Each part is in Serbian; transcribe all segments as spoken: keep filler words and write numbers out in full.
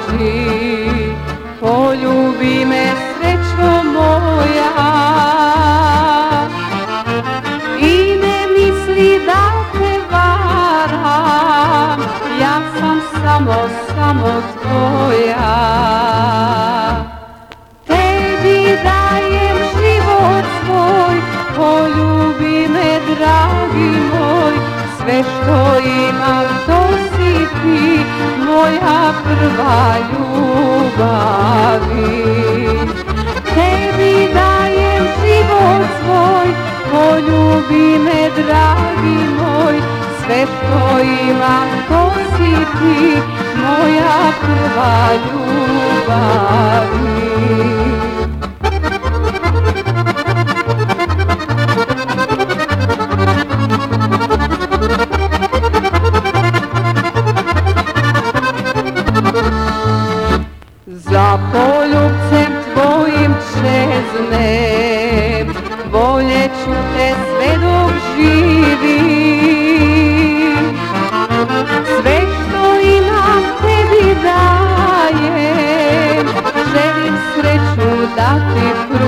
nađi, poljubi me srećo moja. I ne misli da te varam, ja sam samo, samo tvoja. Tebi dajem život svoj, poljubi me dragi moj, sve što imam to si ti, moja prva ljubavi. Tebi dajem život svoj, poljubi me dragi moj, sve što imam to si ti, moja prva ljubavi. Za poljubcem tvojim čeznem, voljeću te sve dok živim. Sve što imam tebi dajem, želim sreću da ti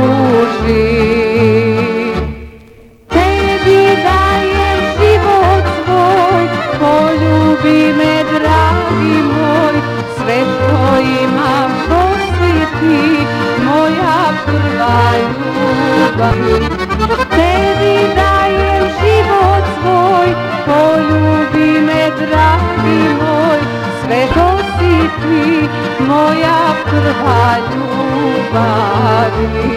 pružim. Tebi dajem život svoj, poljubi me dragi moj, sve što imam to si ti, moja prva ljubav. Tebi dajem život svoj, poljubi me dragi moj, sve što si ti, moja prva ljubav.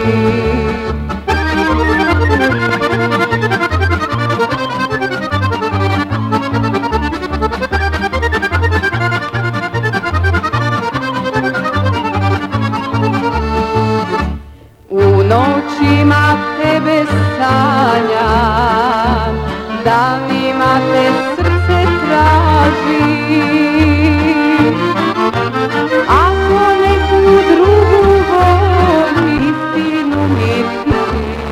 U noćima tebe sanjam, danima te srce traži. Ako neku drugu voli, istinu mi ti.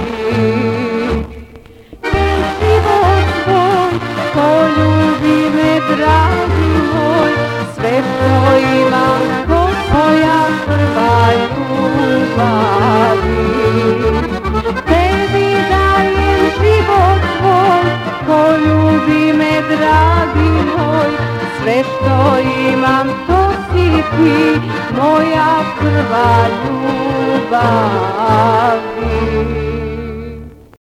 Život svoj, poljubi me dragi moj, sve što imam to tvoja prva ljubav. Tebi dajem život svoj, poljubi me dragi moj, sve što imam to si ti, moja prva ljubav.